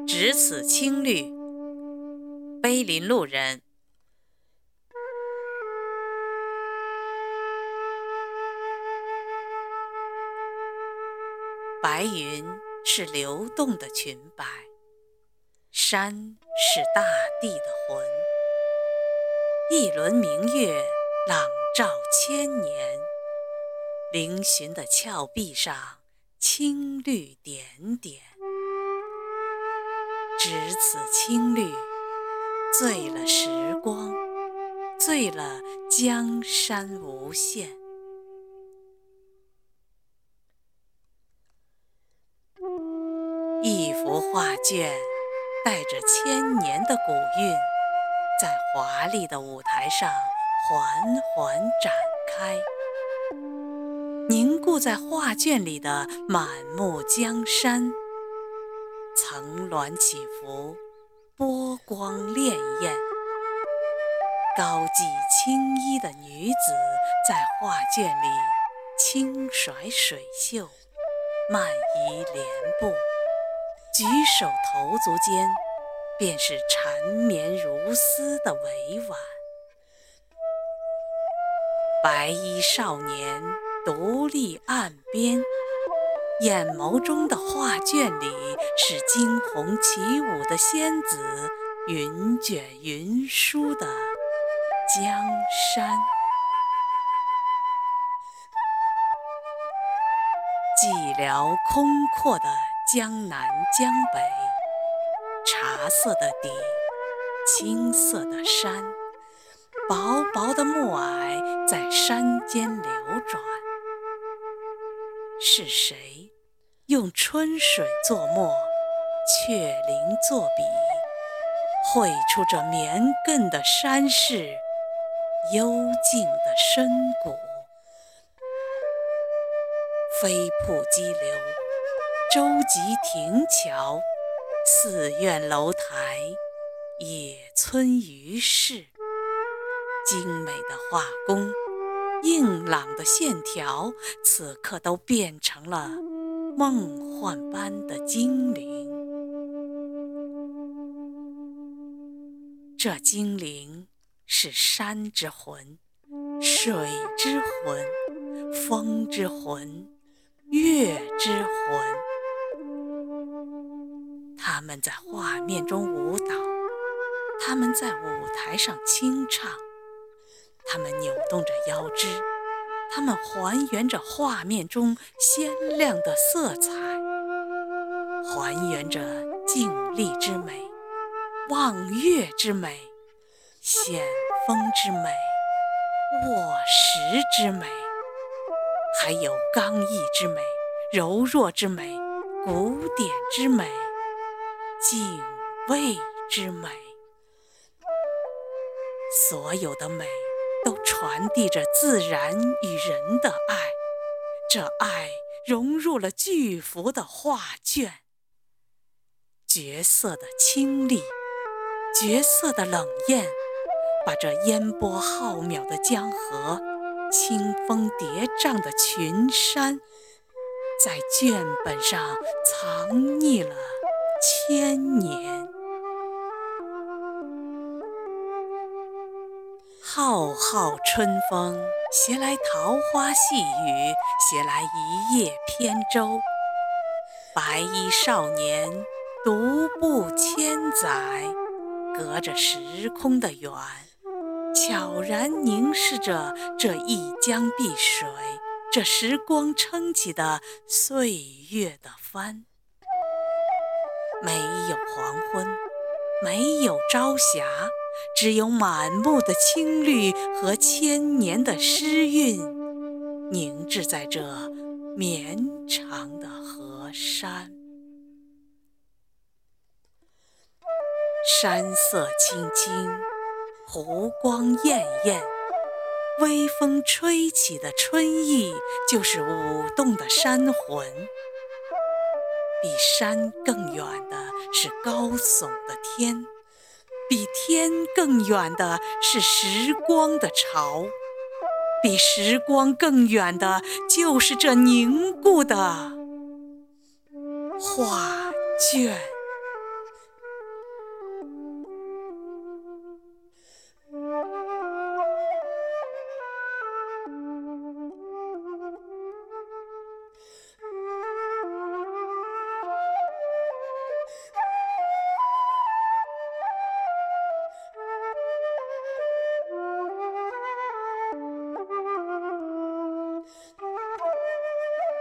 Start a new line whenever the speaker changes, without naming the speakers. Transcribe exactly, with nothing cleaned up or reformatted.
只此青绿，碑林路人。白云是流动的裙摆，山是大地的魂。一轮明月朗照千年，嶙峋的峭壁上青绿点点。只此青绿，醉了时光，醉了江山无限。一幅画卷带着千年的古韵，在华丽的舞台上缓缓展开。凝固在画卷里的满目江山，层峦起伏，波光潋滟。高髻青衣的女子在画卷里轻甩水袖，慢移莲步，举手投足间便是缠绵如丝的委婉。白衣少年独立岸边，眼眸中的画卷里是惊鸿起舞的仙子，云卷云舒的江山。寂寥空阔的江南江北，茶色的底，青色的山，薄薄的暮霭在山间流转。是谁用春水作墨，雀翎作笔，绘出这绵亘的山势，幽静的深谷。飞瀑激流，舟楫亭桥，寺院楼台，野村鱼市。精美的画工，硬朗的线条，此刻都变成了梦幻般的精灵。这精灵是山之魂，水之魂，风之魂，月之魂。他们在画面中舞蹈，他们在舞台上清唱，他们扭动着腰肢，他们还原着画面中鲜亮的色彩，还原着静立之美，望月之美，险峰之美，卧石之美，还有刚毅之美，柔弱之美，古典之美，敬畏之美。所有的美都传递着自然与人的爱，这爱融入了巨幅的画卷。绝色的清丽，绝色的冷艳，把这烟波浩渺的江河，清风叠嶂的群山，在卷本上藏匿了千年。浩浩春风，携来桃花细雨，携来一叶扁舟。白衣少年独步千载，隔着时空的远，悄然凝视着这一江碧水，这时光撑起的岁月的帆。没有黄昏，没有朝霞，只有满目的青绿和千年的诗韵，凝滞在这绵长的河山。山色青青，湖光艳艳，微风吹起的春意，就是舞动的山魂。比山更远的是高耸的天，比天更远的是时光的潮，比时光更远的就是这凝固的画卷。